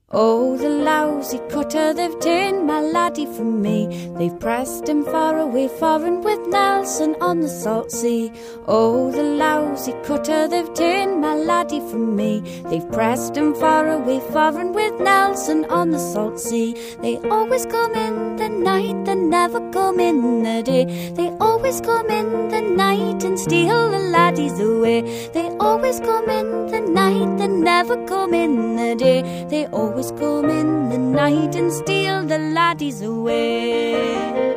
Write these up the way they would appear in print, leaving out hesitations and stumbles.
Oh, the lousy cutter, they've ta'en my laddie from me. They've pressed him far away, foreign with Nelson on the salt sea. Oh, the lousy cutter, they've ta'en my laddie from me. They've pressed him far away, foreign with Nelson on the salt sea. They always come in the night, they never come in the day. They always come in the night and steal the laddies away. They always come in the night, they never come in the day. They always come in the night and steal the laddies away.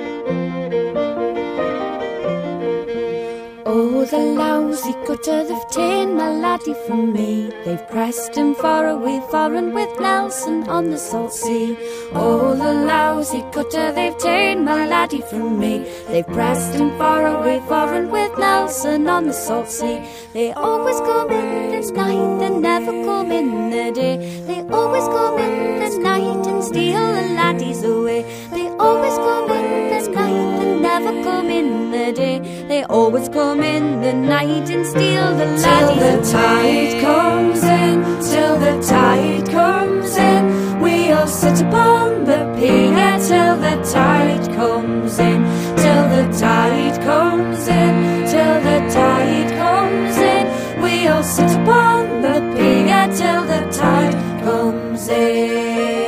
Oh, the lousy cutter, they've ta'en my laddie from me. They've pressed him far away, foreign with Nelson on the salt sea. Oh, the lousy cutter, they've ta'en my laddie from me. They've pressed him far away, foreign with Nelson on the salt sea. They always come in the night, they never come in the day. They always come in the night and steal the laddies away. They always come in the night, they never come in the day. They always come in the night and steal the laddies away. Till the tide comes in, till the tide comes in, we all sit upon the pier till the tide comes in. Till the tide comes in, till the tide comes in, we all sit upon the pier till the tide comes in.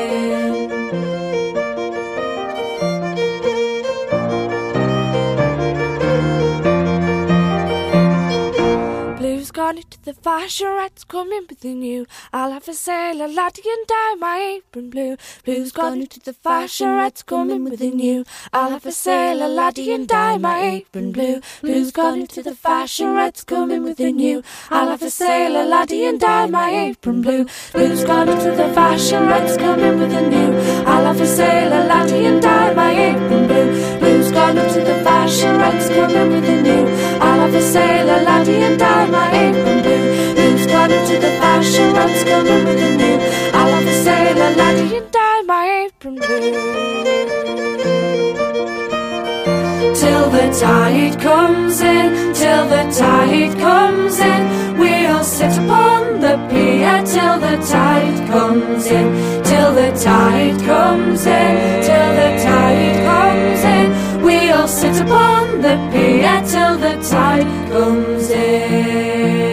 Gone into the fasherette's coming with the new. I'll have a sailor laddie and dye my apron blue. Blue's gone into the fasherette's coming with the new. I'll have a sailor laddie and dye my apron blue. Blue's gone into the fasherette's coming with the new. I'll have a sailor laddie and dye my apron blue. Blue's gone into the fasherette's coming with the new. I'll have a sailor laddie and dye my apron blue. Blue's gone into the fasherette's coming with the new. I'll have a sailor laddie and dye my apron blue. Blue's gone into the fasherette's coming with the new. I'll have a sailor laddie and dye my apron blue. Till the tide comes in, till the tide comes in, we all sit upon the pier till the tide comes in. Till the tide comes in, till the tide comes in, we all sit upon the pier till the tide comes in.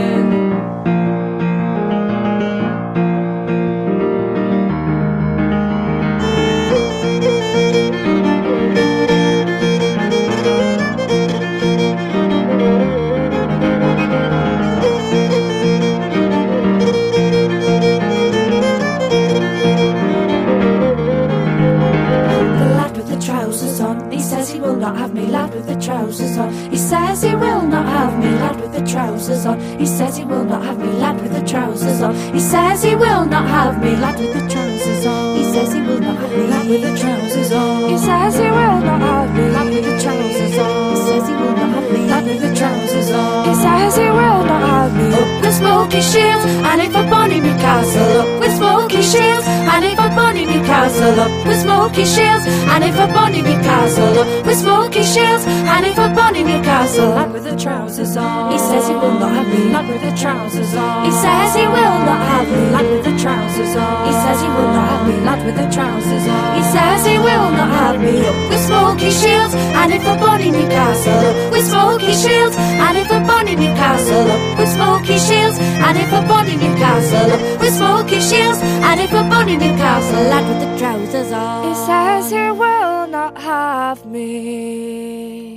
He will not have me, lad with the trousers on. He says he will not have me, lad with the trousers on. He says he will not have me, lad with the trousers on. He says he will not have me, lad with the trousers on. He says he will not have me, lad with the trousers on. He says he will not have me, lad with the trousers on. He says he will not have me, lad with the trousers on. He says he will not have me. Up with smoky shields, and if a bonny Newcastle. Up with smoky shields, and if a bonny Newcastle. Up with smoky shields, and if a bonny Newcastle. Up with smoky shields, and if a bonny Newcastle. Lad with the trousers on. He says he will not have me, lad with the trousers on. He says he will not have me, lad with the trousers on. He says he will not have me, lad with the trousers on. He says he will not have me. Up with smoky shields, and if a bonny Newcastle. Up with smoky shields, and if a bonny Newcastle. Up with smoky shields, and if a bonny Newcastle. Up with smoky shields, and if a bonny Newcastle. Lad with the trousers on. He says he will not have me.